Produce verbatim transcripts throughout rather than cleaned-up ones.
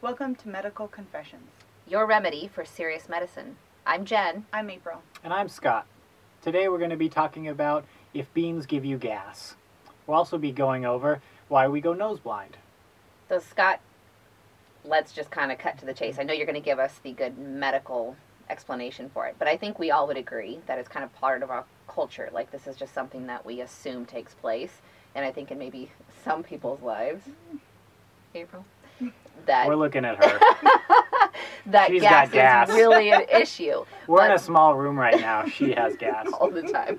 Welcome to Medical Confessions. Your remedy for serious medicine. I'm Jen. I'm April. And I'm Scott. Today we're going to be talking about if beans give you gas. We'll also be going over why we go nose blind. So Scott, let's just kind of cut to the chase. I know you're going to give us the good medical explanation for it, but I think we all would agree that it's kind of part of our culture. Like, this is just something that we assume takes place, and I think in maybe some people's lives, April, that We're looking at her. that She's gas, got gas. is really an issue. We're But in a small room right now. She has gas. all the time.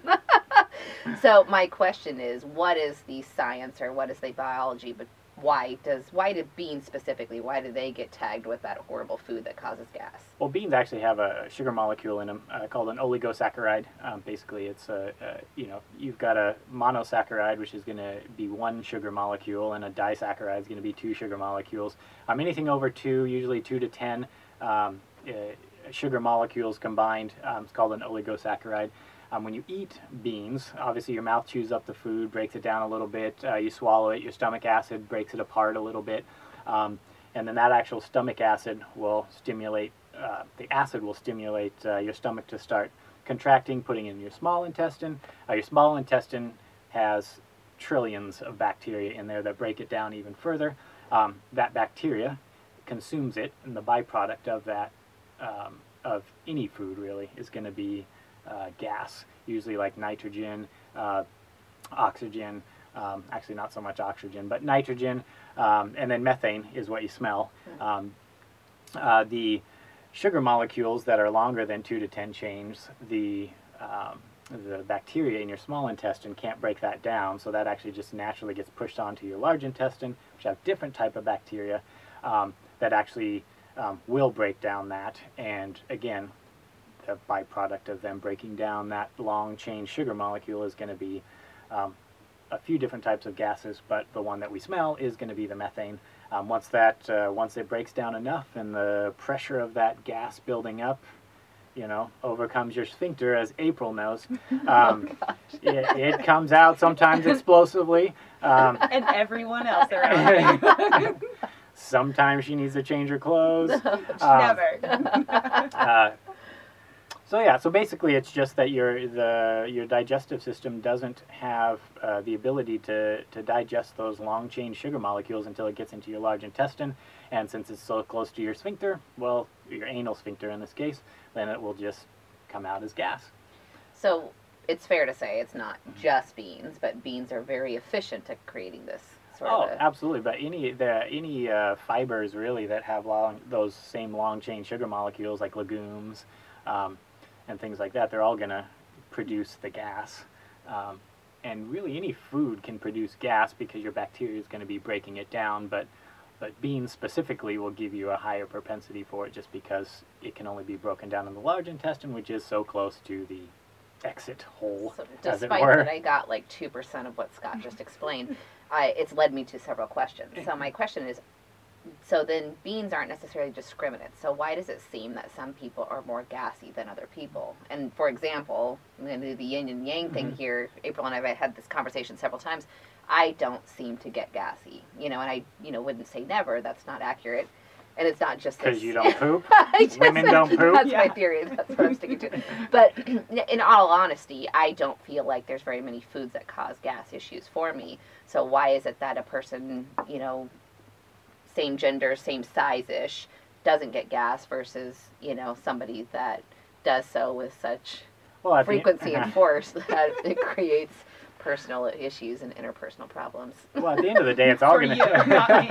So my question is, what is the science or what is the biology, but why does why do beans specifically, why do they get tagged with that horrible food that causes gas? Well, beans actually have a sugar molecule in them uh, called an oligosaccharide. Um, basically, it's a, a, you know, you've got a monosaccharide, which is going to be one sugar molecule, and a disaccharide is going to be two sugar molecules. Um, anything over two, usually two to ten um, uh, sugar molecules combined, um, it's called an oligosaccharide. Um, when you eat beans, obviously your mouth chews up the food, breaks it down a little bit, uh, you swallow it, your stomach acid breaks it apart a little bit, um, and then that actual stomach acid will stimulate, uh, the acid will stimulate uh, your stomach to start contracting, putting in your small intestine. Uh, your small intestine has trillions of bacteria in there that break it down even further. Um, that bacteria consumes it, and the byproduct of that, um, of any food really, is going to be Uh, gas, usually like nitrogen, uh, oxygen, um, actually not so much oxygen, but nitrogen, um, and then methane is what you smell. Um, uh, the sugar molecules that are longer than two to ten chains, the, um, the bacteria in your small intestine can't break that down, so that actually just naturally gets pushed onto your large intestine, which have different type of bacteria um, that actually um, will break down that, and again, the byproduct of them breaking down that long chain sugar molecule is going to be um, a few different types of gases, but the one that we smell is going to be the methane. Um, once that, uh, once it breaks down enough and the pressure of that gas building up, you know, overcomes your sphincter, as April knows, um, Oh, it, it comes out sometimes explosively. Um, And everyone else around. sometimes she needs to change her clothes. Never. Uh, So yeah, so basically it's just that your the your digestive system doesn't have uh, the ability to, to digest those long chain sugar molecules until it gets into your large intestine, and since it's so close to your sphincter, well, your anal sphincter in this case, then it will just come out as gas. So it's fair to say it's not just beans, but beans are very efficient at creating this sort Oh, of a... absolutely. But any the any uh, fibers really that have long those same long chain sugar molecules, like legumes, um, and things like that, they're all going to produce the gas. Um, and really any food can produce gas because your bacteria is going to be breaking it down, but but beans specifically will give you a higher propensity for it just because it can only be broken down in the large intestine, which is so close to the exit hole, So as it despite were. that I got like two percent of what Scott just explained, I, it's led me to several questions. So my question is, so then beans aren't necessarily discriminate. So why does it seem that some people are more gassy than other people? And for example, I'm going to do the yin and yang thing Mhm. here. April and I have had this conversation several times. I don't seem to get gassy, you know, and I, you know, wouldn't say never. That's not accurate. And it's not just Because this- you don't poop? I just- Women don't poop? That's my Yeah. theory. That's what I'm sticking to. But in all honesty, I don't feel like there's very many foods that cause gas issues for me. So why is it that a person, you know, same gender, same size-ish, doesn't get gas versus, you know, somebody that does so with such Well, I think- frequency and force that it creates personal issues and interpersonal problems. Well, at the end of the day, it's all For going you, not me.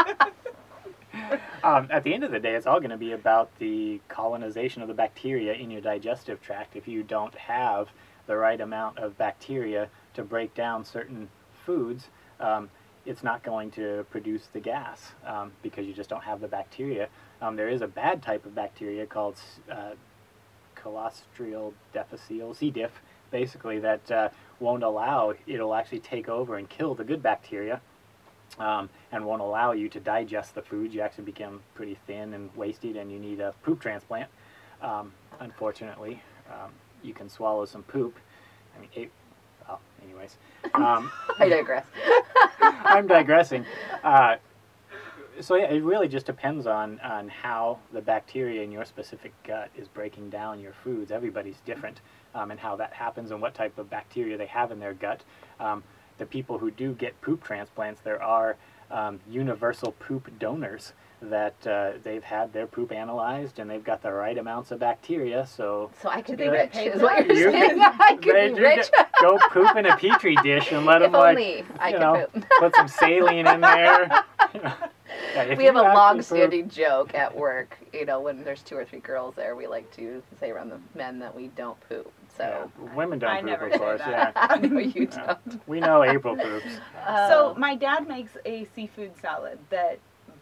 um, at the end of the day, it's all going to be about the colonization of the bacteria in your digestive tract. If you don't have the right amount of bacteria to break down certain foods, um, it's not going to produce the gas um, because you just don't have the bacteria. Um, there is a bad type of bacteria called uh, Clostridium difficile, C. diff, basically, that uh, won't allow, it'll actually take over and kill the good bacteria. Um, and won't allow you to digest the food. You actually become pretty thin and wasted, and you need a poop transplant. Um, unfortunately, um, you can swallow some poop. I mean, it, well, anyways. Um, I digress. I'm digressing. Uh, So yeah, it really just depends on, on how the bacteria in your specific gut is breaking down your foods. Everybody's different, um, and how that happens and what type of bacteria they have in their gut. Um, the people who do get poop transplants, there are um, universal poop donors that uh, they've had their poop analyzed and they've got the right amounts of bacteria. So So I could Do be they rich, get paid is for what that? you're You saying. I could they be do rich. get- go poop in a petri dish and let If them like only I you could know poop. put some saline in there. You know. Yeah, if We have you a actually long-standing joke at work. You know, when there's two or three girls there, we like to say around the men that we don't poop. poop, So yeah, women don't I poop, never of say course. that. Yeah. I know you Yeah. don't. We know April poops. So Oh. my dad makes a seafood salad that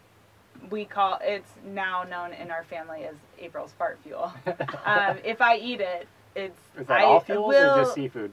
we call, it's now known in our family as April's fart fuel. Um, if I eat it, it's Is that I all fuels will, or just seafood?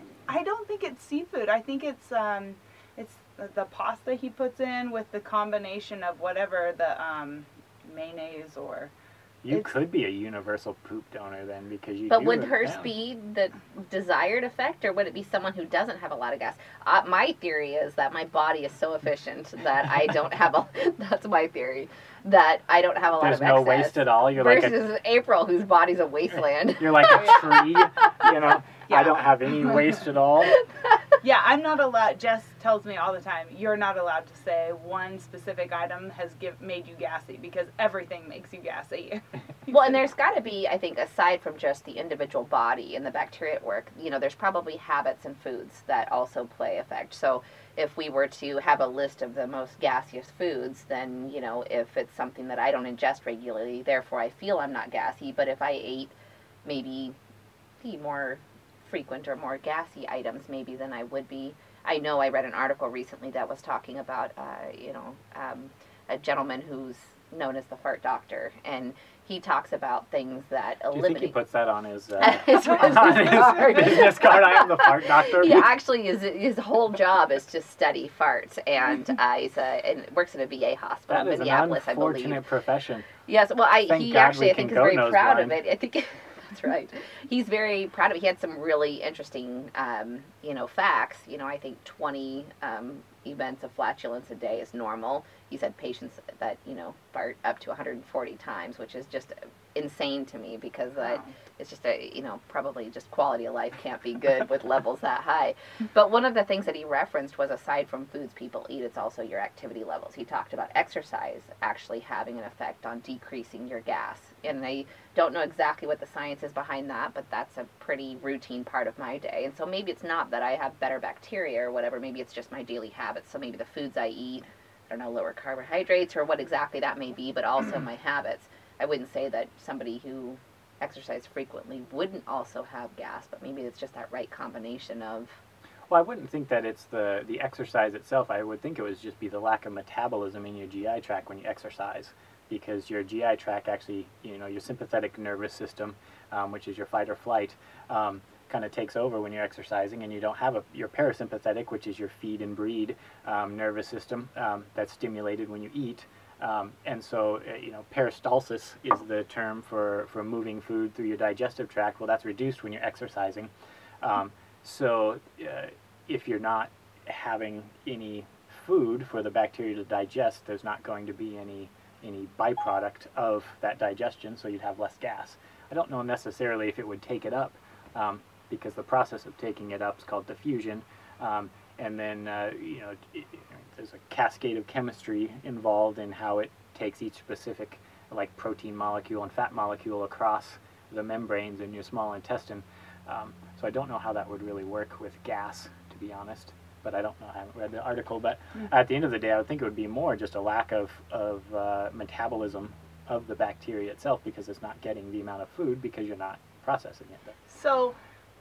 I don't think it's seafood. I think it's um, it's the, the pasta he puts in with the combination of whatever the um, mayonnaise or. You It's- could be a universal poop donor then, because you. But do would it hers down. be the desired effect, or would it be someone who doesn't have a lot of gas? Uh, my theory is that my body is so efficient that I don't have a. That's my theory, that I don't have a lot There's of no excess. waste at all. You're like a, versus April, whose body's a wasteland. you're like a tree. You know, Yeah. I don't have any waste at all. Yeah, I'm not allowed. Jess tells me all the time, you're not allowed to say one specific item has give, made you gassy because everything makes you gassy. Well, and there's got to be, I think, aside from just the individual body and the bacteria at work, you know, there's probably habits and foods that also play effect. So if we were to have a list of the most gaseous foods, then, you know, if it's something that I don't ingest regularly, therefore I feel I'm not gassy. But if I ate maybe the more frequent or more gassy items, maybe then I would be. I know I read an article recently that was talking about, uh, you know, um, a gentleman who's known as the fart doctor, and he talks about things that Do you think he eliminate. puts that on his, uh, His business on his card. business card? I am the fart doctor. He actually is. His whole job is to study farts, and uh, he's a and works at a V A hospital That in is an Minneapolis, I believe. unfortunate profession. Yes, well, I Thank he God actually we I think can is go very nose proud blind. of it. I think that's right. He's very proud of it. He had some really interesting, um, you know, facts. You know, I think twenty um, events of flatulence a day is normal. He's had patients that you know fart up to one hundred forty times, which is just insane to me because that. Wow. It's just a, you know, probably just quality of life can't be good with levels that high. But one of the things that he referenced was aside from foods people eat, it's also your activity levels. He talked about exercise actually having an effect on decreasing your gas. And I don't know exactly what the science is behind that, but that's a pretty routine part of my day. And so maybe it's not that I have better bacteria or whatever. Maybe it's just my daily habits. So maybe the foods I eat, I don't know, lower carbohydrates or what exactly that may be, but also my habits. I wouldn't say that somebody who exercise frequently wouldn't also have gas, but maybe it's just that right combination of. Well, I wouldn't think that it's the, the exercise itself. I would think it would just be the lack of metabolism in your G I tract when you exercise, because your G I tract actually, you know, your sympathetic nervous system, um, which is your fight or flight, um, kind of takes over when you're exercising, and you don't have a your parasympathetic, which is your feed and breed um, nervous system um, that's stimulated when you eat. Um, and so, uh, you know, peristalsis is the term for, for moving food through your digestive tract. Well, that's reduced when you're exercising. Um, so uh, if you're not having any food for the bacteria to digest, there's not going to be any, any byproduct of that digestion, so you'd have less gas. I don't know necessarily if it would take it up, um, because the process of taking it up is called diffusion. Um, and then, uh, you know, it, it, there's a cascade of chemistry involved in how it takes each specific, like, protein molecule and fat molecule across the membranes in your small intestine. Um, so I don't know how that would really work with gas, to be honest. But I don't know. I haven't read the article. But Mm. at the end of the day, I would think it would be more just a lack of, of uh, metabolism of the bacteria itself, because it's not getting the amount of food because you're not processing it. So,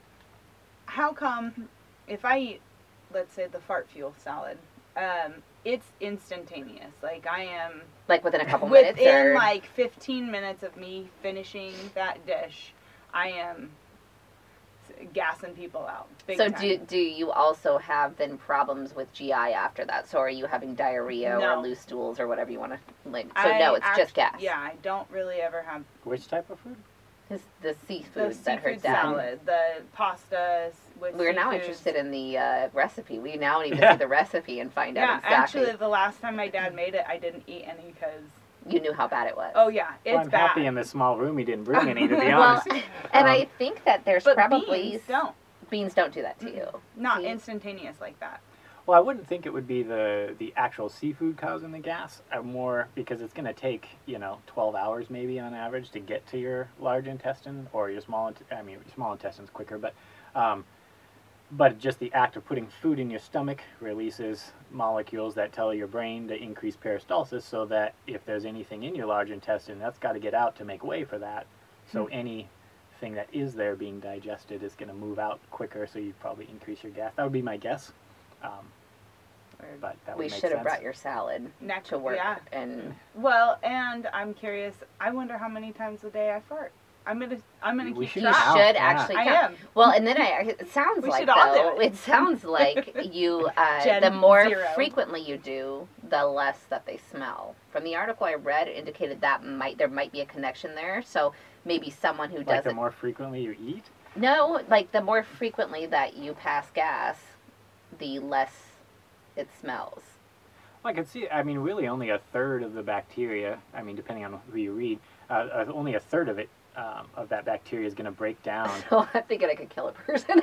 how come if I eat, let's say, the fart fuel salad, um, it's instantaneous. Like I am Like within a couple minutes, within or like fifteen minutes of me finishing that dish, I am s- gassing people out. Big so time. do do you also have then problems with G I after that? So are you having diarrhea No. or loose stools or whatever you want to like? So I no, it's act- just gas. Yeah, I don't really ever have. Which type of food? His, the The seafood that her seafood dad. salad, the pastas with We're now seafoods. interested in the uh, recipe. We now need to Yeah. see the recipe and find Yeah, out exactly. actually, the last time my dad made it, I didn't eat any because, You knew how bad it was. oh yeah, it's Well, I'm bad. happy in this small room he didn't bring any, to be Well, honest. and Um, I think that there's but probably beans don't. beans don't do that to you. Not See? instantaneous like that. Well, I wouldn't think it would be the the actual seafood causing the gas. Uh, more because it's going to take, you know, twelve hours maybe on average to get to your large intestine or your small. int- I mean, your small intestine's quicker, but um, but just the act of putting food in your stomach releases molecules that tell your brain to increase peristalsis, so that if there's anything in your large intestine, that's got to get out to make way for that. So Hmm. anything that is there being digested is going to move out quicker, so you probably increase your gas. That would be my guess. Um, but that would We make should have sense. brought your salad Next, to work. yeah. And Well, and I'm curious. I wonder how many times a day I fart. I'm gonna. I'm gonna We keep should you track. count, should yeah. actually I count. am. Well, and then I, it sounds We like should all though, do it. it sounds like you, uh, Gen the more zero. frequently you do, the less that they smell. From the article I read, it indicated that might there might be a connection there. So maybe someone who Like does the it. more frequently you eat. No, like the more frequently that you pass gas, the less it smells. Well, I can see. I mean, really, only a third of the bacteria. I mean, depending on who you read, uh, uh, only a third of it um, of that bacteria is going to break down. So I'm thinking I could kill a person.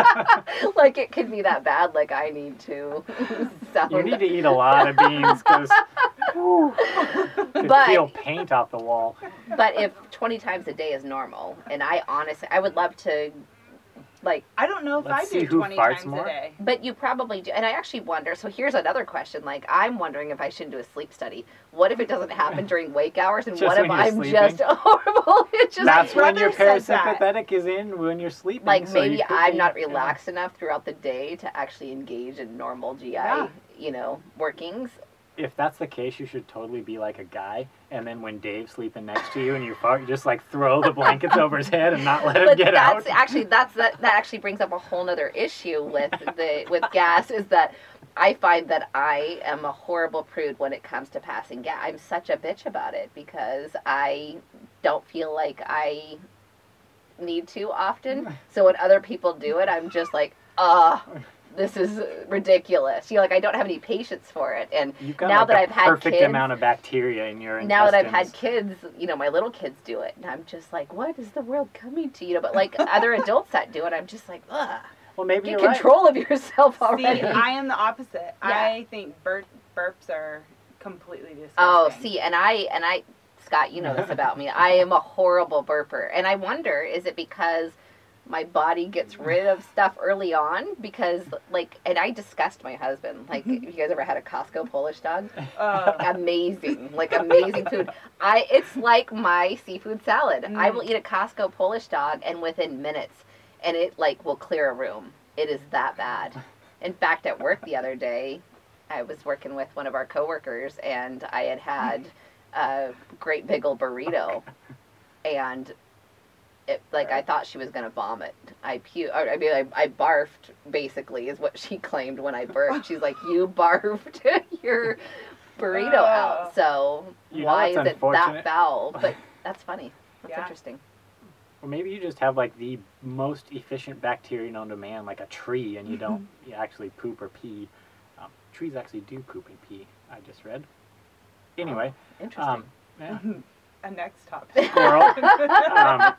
Like it could be that bad. Like I need to. sound You need to eat a lot of beans because you But- feel paint off the wall. But if twenty times a day is normal, and I honestly, I would love to, like, I don't know if Let's I see do who twenty farts times more. a day. but you probably do. And I actually wonder, so here's another question. Like, I'm wondering if I should do a sleep study. What if it doesn't happen during wake hours? And Just what if when you're I'm sleeping? just horrible? It's just That's my when your brother said that. parasympathetic is in when you're sleeping. like so you maybe could I'm be- not yeah. relaxed enough throughout the day to actually engage in normal G I, Yeah. you know, workings. If that's the case, you should totally be like a guy, and then when Dave's sleeping next to you and you fart, you just like throw the blankets over his head and not let him But get that's out. actually that's that that actually brings up a whole nother issue with the with gas is that I find that I am a horrible prude when it comes to passing gas. I'm such a bitch about it because I don't feel like I need to often. So when other people do it, I'm just like, ah, this is ridiculous. You know, like I don't have any patience for it. And You've got now like that the I've had perfect kids- amount of bacteria in your intestines. now that I've had kids, you know, my little kids do it, and I'm just like, what is the world coming to? You know, but like other adults that do it, I'm just like, ugh, well, maybe get you're control of yourself See, already. I am the opposite. Yeah. I think bur- burps are completely disgusting. Oh, see, and I and I, Scott, you know this about me. I am a horrible burper, and I wonder, is it because my body gets rid of stuff early on? Because like, and I disgust my husband. Like, have you guys ever had a Costco Polish dog? Uh, Amazing, like amazing food. I it's like my seafood salad. I Mm. will eat a Costco Polish dog, and within minutes, and it like will clear a room. It is that bad. In fact, at work the other day, I was working with one of our coworkers, and I had had a great big old burrito, and it like I thought she was gonna vomit. I pu- or, I mean, I, I barfed. Basically, is what she claimed when I burped. She's like, "You barfed your burrito Oh. out." So You know why what's is it that unfortunate? foul? But that's funny. That's Yeah. interesting. Or maybe you just have like the most efficient bacteria known to man, like a tree, and you don't Mm-hmm. you actually poop or pee. Um, trees actually do poop and pee. I just read. Anyway, Interesting. um, yeah. a next topic. Squirrel. um,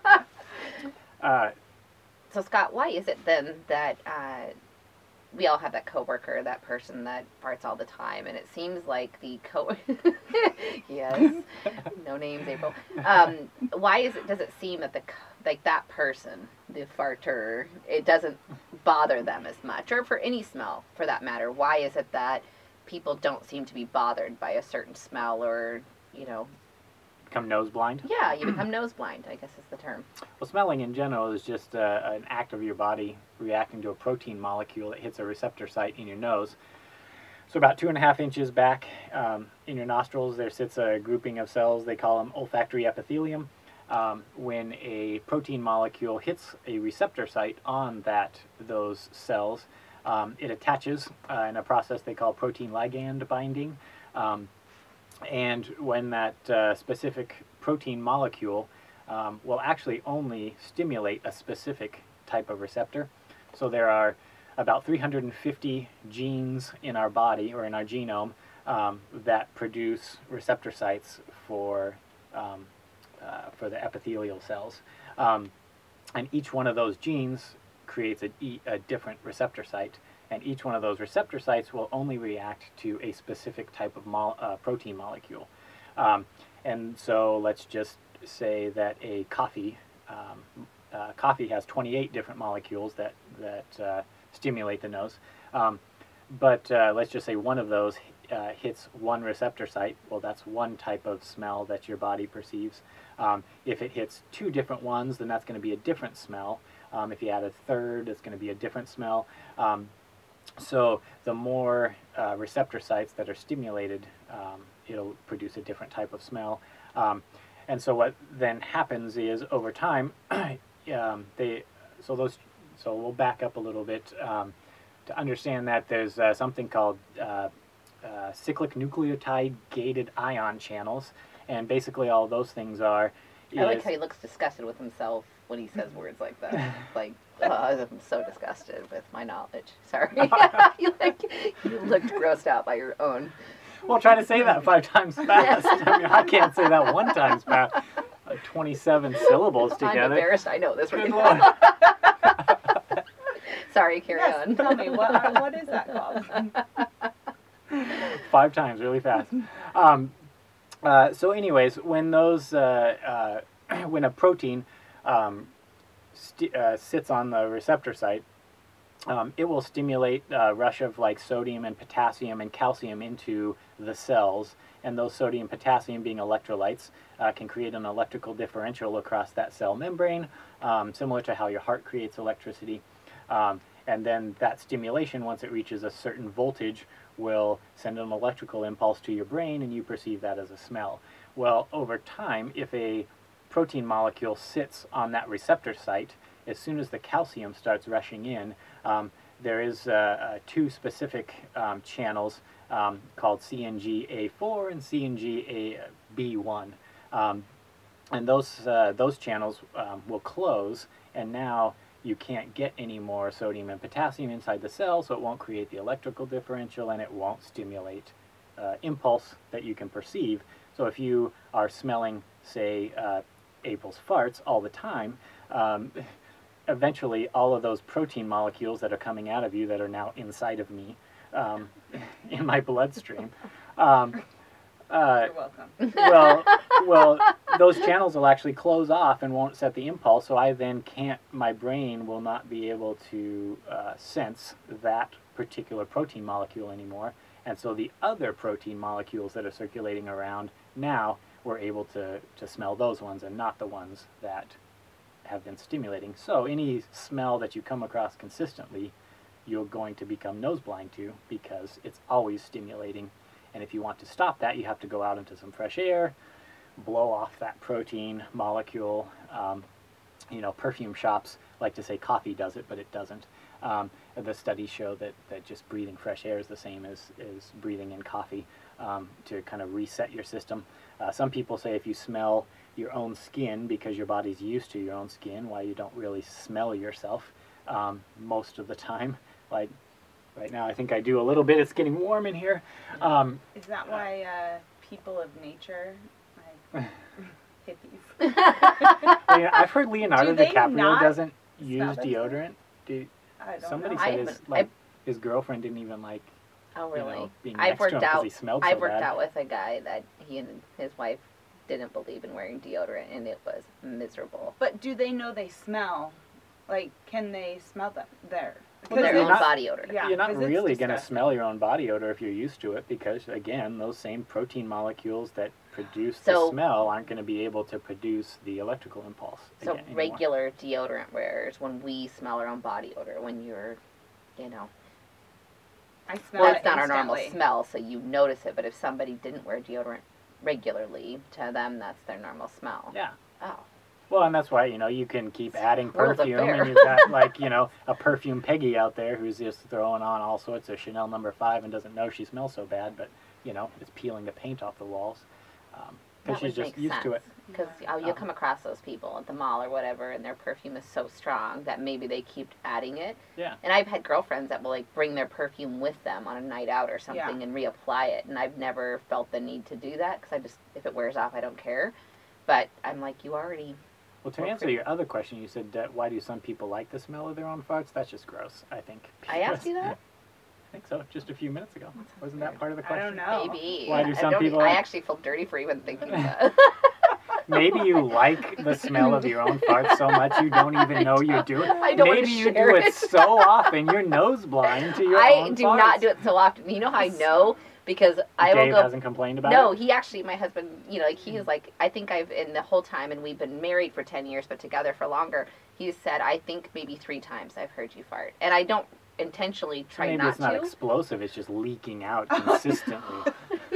uh, So Scott, why is it then that uh, we all have that coworker, that person that farts all the time, and it seems like the co yes, no names, April. Um, why is it? Does it seem that the co- like that person, the farter, it doesn't bother them as much, or for any smell for that matter? Why is it that people don't seem to be bothered by a certain smell, or you know, become nose blind. yeah, you become nose blind, I guess is the term. Well, smelling in general is just uh, an act of your body reacting to a protein molecule that hits a receptor site in your nose. So about two and a half inches back um, in your nostrils, there sits a grouping of cells. They call them olfactory epithelium. Um, when a protein molecule hits a receptor site on that those cells, um, it attaches uh, in a process they call protein ligand binding. Um, and when that uh, specific protein molecule um, will actually only stimulate a specific type of receptor. So there are about three hundred fifty genes in our body or in our genome um, that produce receptor sites for um, uh, for the epithelial cells, um, and each one of those genes creates a, a different receptor site, and each one of those receptor sites will only react to a specific type of mo uh, protein molecule. Um, and so let's just say that a coffee um, uh, coffee has twenty-eight different molecules that that uh, stimulate the nose. Um, but uh, let's just say one of those uh, hits one receptor site. Well, that's one type of smell that your body perceives. Um, if it hits two different ones, then that's going to be a different smell. Um, if you add a third, it's going to be a different smell. Um, so the more uh, receptor sites that are stimulated, um, it'll produce a different type of smell. Um, and so what then happens is over time, um, they so those so we'll back up a little bit um, to understand that there's uh, something called uh, uh, cyclic nucleotide gated ion channels, and basically all those things are. I like how he looks disgusted with himself when he says words like that. Like, oh, I'm so disgusted with my knowledge. Sorry. you, like, you looked grossed out by your own. Well, try to say that five times fast. I mean, I can't say that one time fast. Like twenty-seven syllables together. I'm embarrassed. I know this right now. Sorry, carry yes, on. Tell me, what, uh, what is that called? Five times, really fast. Um, uh, so anyways, when those, uh, uh, when a protein um, st uh, sits on the receptor site, um, it will stimulate a rush of like sodium and potassium and calcium into the cells, and those sodium and potassium, being electrolytes, uh, can create an electrical differential across that cell membrane, um, similar to how your heart creates electricity. Um, and then that stimulation, once it reaches a certain voltage, will send an electrical impulse to your brain, and you perceive that as a smell. Well, over time, if a protein molecule sits on that receptor site, as soon as the calcium starts rushing in, um, there is uh, uh, two specific um, channels um, called C N G A four and C N G A B one. Um, and those, uh, those channels um, will close, and now you can't get any more sodium and potassium inside the cell, so it won't create the electrical differential, and it won't stimulate uh, impulse that you can perceive. So if you are smelling, say, uh, April's farts all the time, um, eventually all of those protein molecules that are coming out of you that are now inside of me um, in my bloodstream, um, uh, You're welcome. well, well, those channels will actually close off and won't set the impulse, so I then can't, my brain will not be able to uh, sense that particular protein molecule anymore, and so the other protein molecules that are circulating around now, we're able to, to smell those ones and not the ones that have been stimulating. So any smell that you come across consistently, you're going to become nose blind to, because it's always stimulating. And if you want to stop that, you have to go out into some fresh air, blow off that protein molecule. Um, you know, perfume shops like to say coffee does it, but it doesn't. Um, the studies show that, that just breathing fresh air is the same as, as breathing in coffee um, to kind of reset your system. Uh, some people say if you smell your own skin because your body's used to your own skin, why you don't really smell yourself um, most of the time. Like, right now, I think I do a little bit. It's getting warm in here. Um, Is that why uh, people of nature, like hippies? I mean, I've heard Leonardo Do they DiCaprio not doesn't use smell themselves? deodorant. Do, I don't somebody know. said I his, haven't- like, I- his girlfriend didn't even like, Oh, you really? know, being I've next to him worked 'cause out. he smelled I've so worked bad. out with a guy that he and his wife didn't believe in wearing deodorant, and it was miserable. But do they know they smell? Like, can they smell them there? Well, Their you're own not- body odor. Yeah, You're not 'cause it's really going to disgusting. smell your own body odor if you're used to it, because, again, those same protein molecules that produce So- the smell aren't going to be able to produce the electrical impulse. So again, anymore. regular deodorant wearers, when we smell our own body odor, when you're, you know, I smell well, it it's not our normal instantly. smell, so you notice it. But if somebody didn't wear deodorant regularly, to them that's their normal smell. Yeah. Oh. Well, and that's why, you know, you can keep adding World's perfume, unfair. and you've got, like, you know, a perfume Peggy out there who's just throwing on all sorts of Chanel number five and doesn't know she smells so bad, but, you know, it's peeling the paint off the walls. Um, because she's just used to it. Because oh, you'll come across those people at the mall or whatever, and their perfume is so strong that maybe they keep adding it. Yeah. And I've had girlfriends that will like bring their perfume with them on a night out or something Yeah. and reapply it, and I've never felt the need to do that because I just if it wears off, I don't care. But I'm like, you already. Well, to Well, answer pretty- your other question, you said that why do some people like the smell of their own farts? That's just gross, I think. I asked you that? I think so, just a few minutes ago. Wasn't that part of the I question? don't know. Maybe. Why do I some don't- people I like- actually feel dirty for even thinking that. Maybe you like the smell of your own farts so much you don't even know you do it. I don't wanna Maybe you share do it, it. so often you're nose blind to your I own do farts. not do it so often. You know how I know? Because I Dave will go. hasn't complained about No, it? he actually, my husband, you know, like he's like, I think I've, in the whole time, and we've been married for ten years, but together for longer, he said, I think maybe three times I've heard you fart. And I don't intentionally So try maybe not it's not to. explosive, it's just leaking out consistently.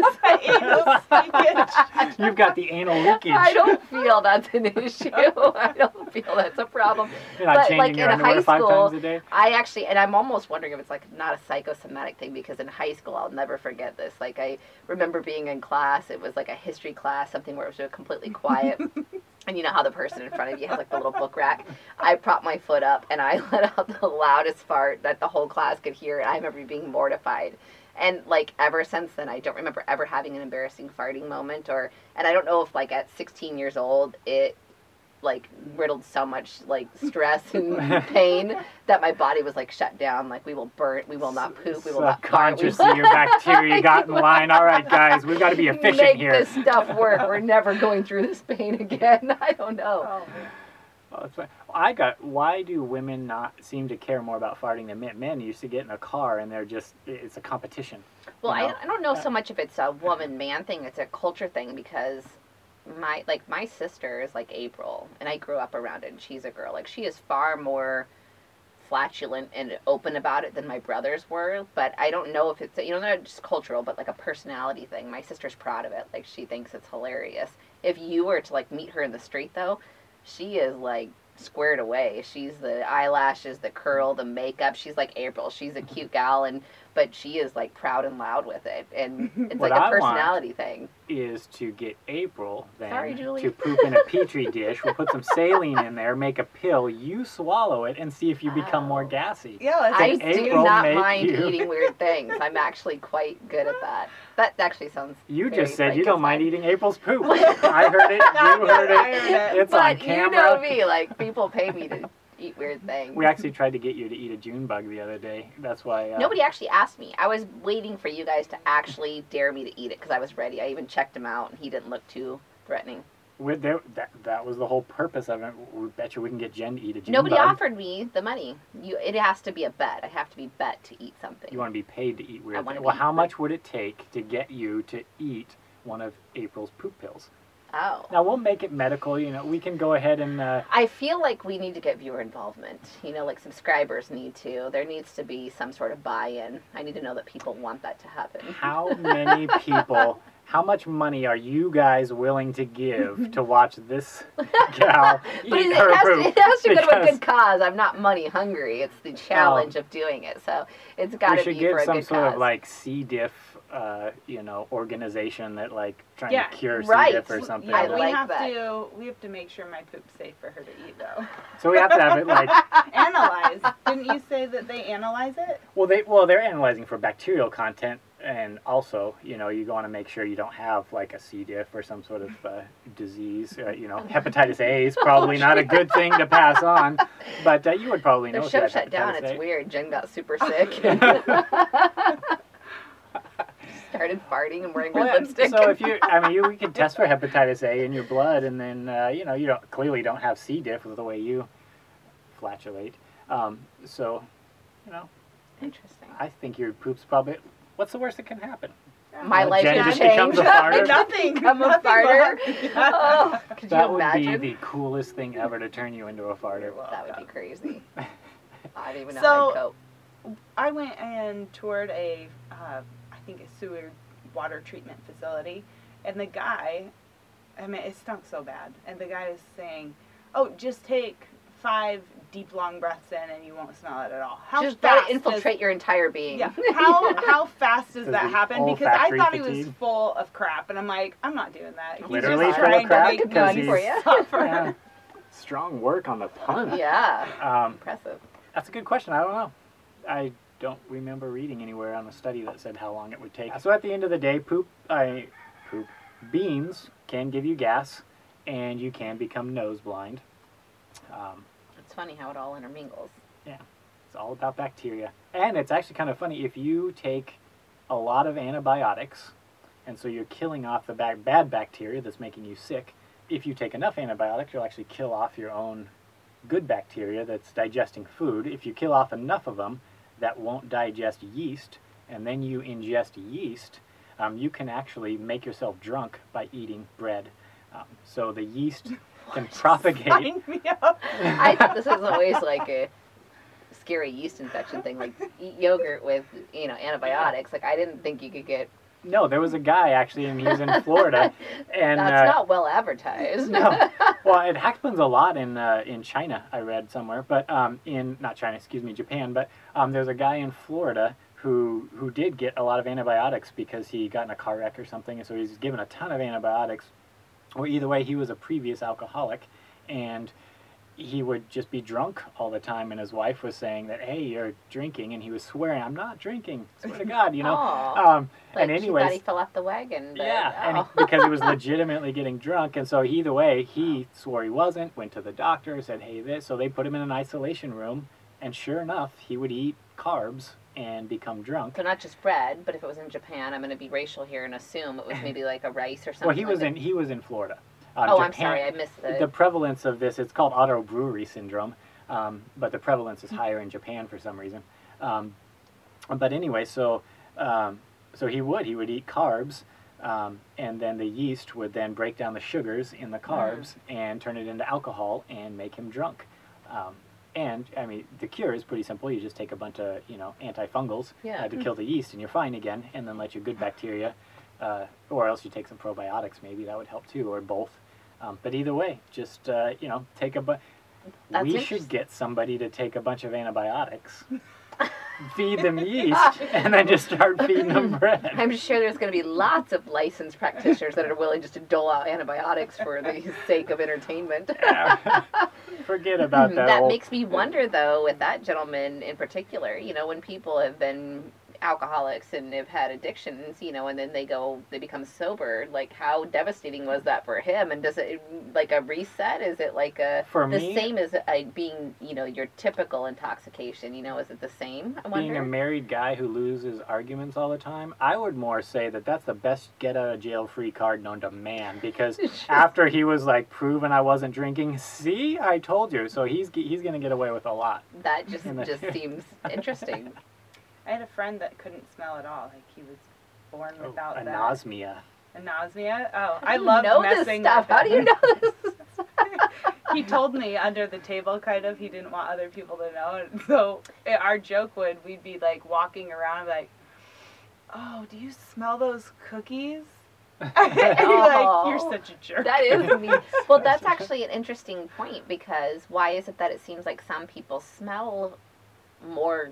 Anal leakage. You've got the anal leakage. I don't feel that's an issue. I don't feel that's a problem. You're not but, changing like, your in underwear high five school, times a day? I actually, and I'm almost wondering if it's like not a psychosomatic thing because in high school, I'll never forget this. Like, I remember being in class, it was like a history class, something where it was completely quiet. And you know how the person in front of you has like the little book rack? I propped my foot up and I let out the loudest fart that the whole class could hear. And I remember being mortified. And like ever since then, I don't remember ever having an embarrassing farting moment or, and I don't know if like at sixteen years old, it like riddled so much like stress and pain that my body was like shut down. Like we will burn, we will not poop, we will not fart. we will- Subconsciously, your bacteria got in line. All right, guys, we've got to be efficient Make here. this stuff work. We're never going through this pain again. I don't know. Oh, Well, that's fine. I got. Why do women not seem to care more about farting than men? Men used to get in a car and they're just. It's a competition. Well, you know? I, I don't know so much if it's a woman-man thing. It's a culture thing because my like my sister is like April, and I grew up around it. And she's a girl. Like she is far more flatulent and open about it than my brothers were. But I don't know if it's you know not just cultural, but like a personality thing. My sister's proud of it. Like she thinks it's hilarious. If you were to like meet her in the street though, she is like squared away. She's the eyelashes, the curl, the makeup. She's like April. She's a cute gal, and but she is like proud and loud with it, and it's What like a I want- personality thing. Is to get April then Sorry, Julie. to poop in a petri dish. We'll put some saline in there, make a pill. You swallow it and see if you become more Oh. gassy. yeah, let's I April do not make mind you- eating weird things. I'm actually quite good at that. That actually sounds. You very just said you don't mind Frankenstein. eating April's poop. I heard it. You heard I it. heard it. It's on But you camera. know me, like people pay me to eat weird things. We actually tried to get you to eat a June bug the other day. That's why. Uh, Nobody actually asked me. I was waiting for you guys to actually dare me to eat it because I was ready. I even checked him out, and he didn't look too threatening. we- there, that, that was the whole purpose of it. We bet you we can get Jen to eat a June Nobody bug. offered me the money. You, it has to be a bet. I have to be bet to eat something. You want to be paid to eat weird I wanna things. Well, be- how much would it take to get you to eat one of April's poop pills? Oh. Now, we'll make it medical. You know, we can go ahead and... Uh, I feel like we need to get viewer involvement. You know, like subscribers need to. There needs to be some sort of buy-in. I need to know that people want that to happen. how many people... How much money are you guys willing to give to watch this gal eat But it, her it, has poop? to, it has to go to a Because good cause. I'm not money hungry. It's the challenge of doing it. So it's got we to should be get for a some good sort cause. of like C. diff, uh, you know, organization that like trying Yeah, to cure right. C. diff or something. Yeah, I we like have that. to. We have to make sure my poop's safe for her to eat, though. So we have to have it like Analyze. Didn't you say that they analyze it? well they well they're analyzing for bacterial content. And also, you know, you want to make sure you don't have like a C. diff or some sort of uh, disease. Uh, you know, hepatitis A is probably not a good thing to pass on, but uh, you would probably know. The if you show had shut down. hepatitis It's A. weird. Jen got super sick. Started farting and wearing red Well, yeah, lipstick. So if you, I mean, you we could test for hepatitis A in your blood, and then uh, you know you don't clearly don't have C. diff with the way you flatulate. Um, so, you know, Interesting. I think your poop's probably. What's the worst that can happen? My Uh, life Jen could just change. becomes a farter? Nothing. Become a Nothing farter. but- Oh, could That you would imagine? be the coolest thing ever to turn you into a farter. That would be crazy. I don't even know So- how I'd cope. I went and toured a, uh, I think a sewer water treatment facility, and the guy, I mean, it stunk so bad, and the guy is saying, "Oh, just take five deep, long breaths in and you won't smell it at all. How Just fast let it infiltrate does, your entire being. Yeah. How how fast does Does that the happen? Because I olfactory thought he was fatigue? full of crap, and I'm like, I'm not doing that. He's Literally just full of trying crap? to make Because me for you. suffer. Yeah. Strong work on the pun. Yeah. Um, Impressive. That's a good question. I don't know. I don't remember reading anywhere on a study that said how long it would take. So at the end of the day, poop, I poop beans can give you gas, and you can become nose blind. Um, It's funny how it all intermingles. it's all about bacteria, and it's actually kind of funny if you take a lot of antibiotics, and so you're killing off the bad bad bacteria that's making you sick. If you take enough antibiotics, you'll actually kill off your own good bacteria that's digesting food. If you kill off enough of them that won't digest yeast, and then you ingest yeast, um, you can actually make yourself drunk by eating bread. Um, so the yeast can propagate. Sign me up. I thought this was always like a scary yeast infection thing, like eat yogurt with, you know, antibiotics. Like I didn't think you could get. No, there was a guy actually, and he was in Florida, and That's uh, not well advertised. no. Well, it happens a lot in uh, in China. I read somewhere, but um, in not China, excuse me, Japan. But um, there's a guy in Florida who who did get a lot of antibiotics because he got in a car wreck or something, and so he's given a ton of antibiotics. Or either way, he was a previous alcoholic, and he would just be drunk all the time. And his wife was saying that, "Hey, you're drinking," and he was swearing, "I'm not drinking. Swear to God," you know. Aw. Um, Like, and she anyways, thought he fell off the wagon. But, yeah, and oh. he- because he was legitimately getting drunk, and so either way, he swore he wasn't. Went to the doctor, said, "Hey, this." So they put him in an isolation room, and sure enough, he would eat carbs and become drunk. So not just bread, but if it was in Japan, I'm going to be racial here and assume it was maybe like a rice or something. Well, he was like in he was in Florida. Um, Oh, I'm Japan- sorry, I missed the. The prevalence of this, it's called autobrewery syndrome, um, but the prevalence is higher in Japan for some reason. Um, but anyway, so um, so he would he would eat carbs, um, and then the yeast would then break down the sugars in the carbs and turn it into alcohol and make him drunk. Um, and I mean, the cure is pretty simple. You just take a bunch of you know antifungals Yeah. uh, to kill the yeast, and you're fine again. And then let your good bacteria, uh, or else you take some probiotics. Maybe that would help too, or both. Um, but either way, just uh, you know, take a bu- That's We should interesting. get somebody to take a bunch of antibiotics, feed them yeast, and then just start feeding them bread. I'm sure there's going to be lots of licensed practitioners that are willing just to dole out antibiotics for the sake of entertainment. Yeah. Forget about that. That whole- makes me wonder, though, with that gentleman in particular, you know, when people have been alcoholics and have had addictions, you know, and then they go, they become sober, like, how devastating was that for him? And does it, like, a reset? Is it like a, For the me- same as a, being, you know, your typical intoxication, you know, is it the same? I Being wonder. a married guy who loses arguments all the time, I would more say that that's the best get out of jail free card known to man. Because after he was like proven I wasn't drinking, see, I told you. So he's he's gonna get away with a lot. That just, And the- just seems interesting. I had a friend that couldn't smell at all. Like he was born without that. Anosmia. Anosmia? Oh, How I do you love know this messing stuff. with How do you him. know this? He told me under the table, kind of. He didn't want other people to know. And so eh, our joke would, we'd be like walking around and be like, "Oh, do you smell those cookies?" and he'd be like, "You're such a jerk." That is me. Well, that's actually an interesting point because why is it that it seems like some people smell more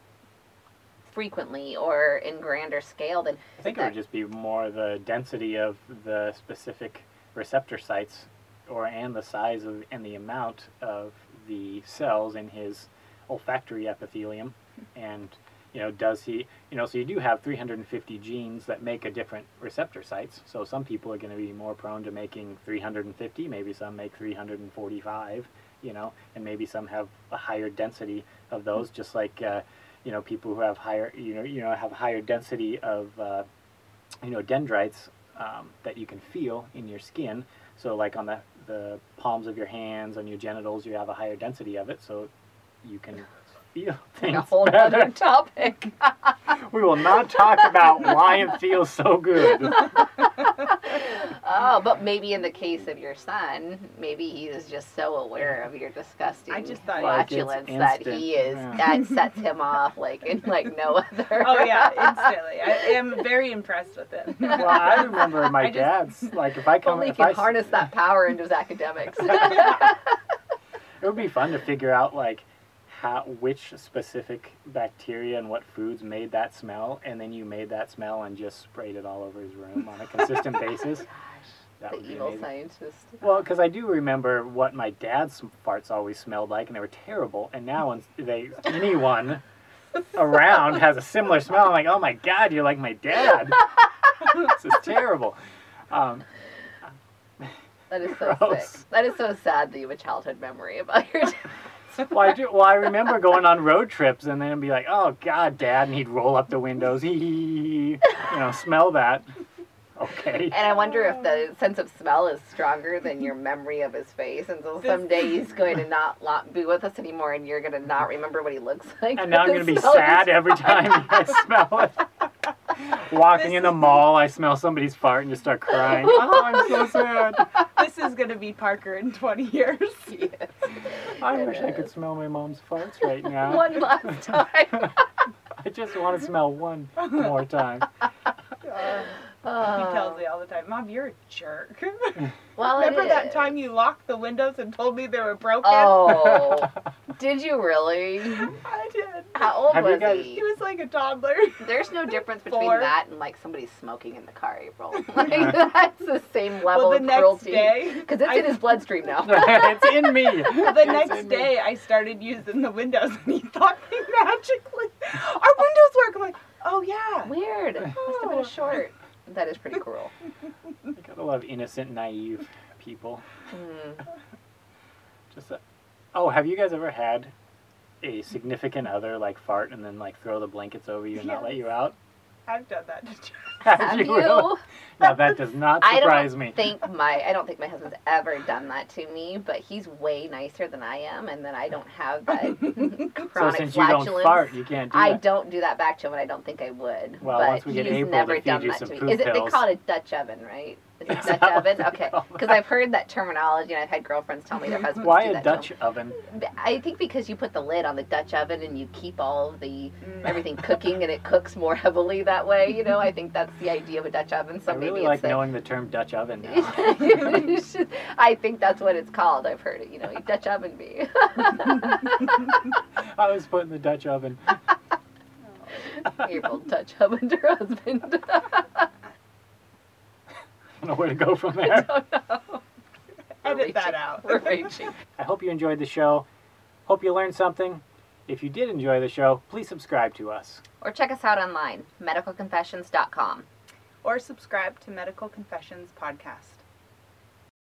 frequently or in grander scale than I think it would just be more the density of the specific receptor sites, or and the size of and the amount of the cells in his olfactory epithelium, and you know, does he, you know, so you do have three hundred fifty genes that make a different receptor sites. So some people are going to be more prone to making three hundred fifty, maybe some make three hundred forty-five, you know, and maybe some have a higher density of those, just like. Uh, you know, people who have higher, you know, you know, have a higher density of, uh, you know, dendrites um, that you can feel in your skin. So, like on the the palms of your hands, on your genitals, you have a higher density of it, so you can feel things a whole better. other topic. We will not talk about why it feels so good. Oh, but maybe in the case of your son, maybe he is just so aware of your disgusting I just thought- Like, it's flatulence that instant, he is yeah. that sets him off like in like no other. Oh yeah, instantly. I am very impressed with him. Well, I remember my I just- dad's, like, if I come, Only if can I, s- harness that power into his academics. would be fun to figure out like how which specific bacteria and what foods made that smell, and then you made that smell and just sprayed it all over his room on a consistent basis. That The would be evil amazing. scientist. Well, because I do remember what my dad's farts always smelled like, and they were terrible. And now when they anyone around has a similar smell, I'm like, oh my god, you're like my dad. This is terrible. Um, That is so Gross. sick. That is so sad that you have a childhood memory about your dad. well, I do, well, I remember going on road trips and then be like, oh god, Dad, and he'd roll up the windows, hee hee hee, you know, smell that. Okay. And I wonder if the sense of smell is stronger than your memory of his face. And so someday he's going to not, not be with us anymore, and you're going to not remember what he looks like. And now I'm The going to be smell sad is every fine. time I smell it. Walking This in the is- mall, I smell somebody's fart and just start crying. Oh, I'm so sad. This is gonna be Parker in twenty years. Yes. I It wish I could is. smell my mom's farts right now. One last time. I just want to smell one more time. Uh, he tells me all the time, Mom, you're a jerk. Well, it Remember that is. time you locked the windows and told me they were broken? Oh, did you really? I did. How old Have you was guys- He he? was like a toddler. There's no difference between Four. that and like somebody smoking in the car, April. Like that's the same level Well, the of next cruelty. day, Because it's I- in his bloodstream now. It's in me. Well, the It's next in me. day, I started using the windows, and he thought me magically. Our windows work. I'm like, oh yeah. Weird. Must have been Oh. a short. That is pretty cruel. I gotta love innocent, naive people. Mm. Just, uh, oh, have you guys ever had a significant other like fart and then like throw the blankets over you and not let Yes. you out? I've done that to Jack. Have you? really? No, that does not I surprise don't me. think my I don't think my husband's ever done that to me, but he's way nicer than I am, and then I don't have that So chronic since you don't flatulence. fart, you can't do I that. don't do that back to him, and I don't think I would. Well, but once we get he's April to never feed done you that some to me. poop Is it? They pills. call it a Dutch oven, right? Is it Is Dutch that what oven? it's Okay, called? because I've heard that terminology, and I've had girlfriends tell me their husbands Why do a that Dutch to oven? them. I think because you put the lid on the Dutch oven and you keep all of the Mm. everything cooking, and it cooks more heavily that way. You know, I think that's the idea of a Dutch oven. So I really maybe like it's a, knowing the term Dutch oven now. I think that's what it's called. I've heard it. You know, you Dutch oven me. I was put in the Dutch oven. April Dutch oven her husband. I don't know where to go from I there. don't know. We're Edit that reaching. out. We're raging. I hope you enjoyed the show. Hope you learned something. If you did enjoy the show, please subscribe to us. Or check us out online, medical confessions dot com. Or subscribe to Medical Confessions Podcast.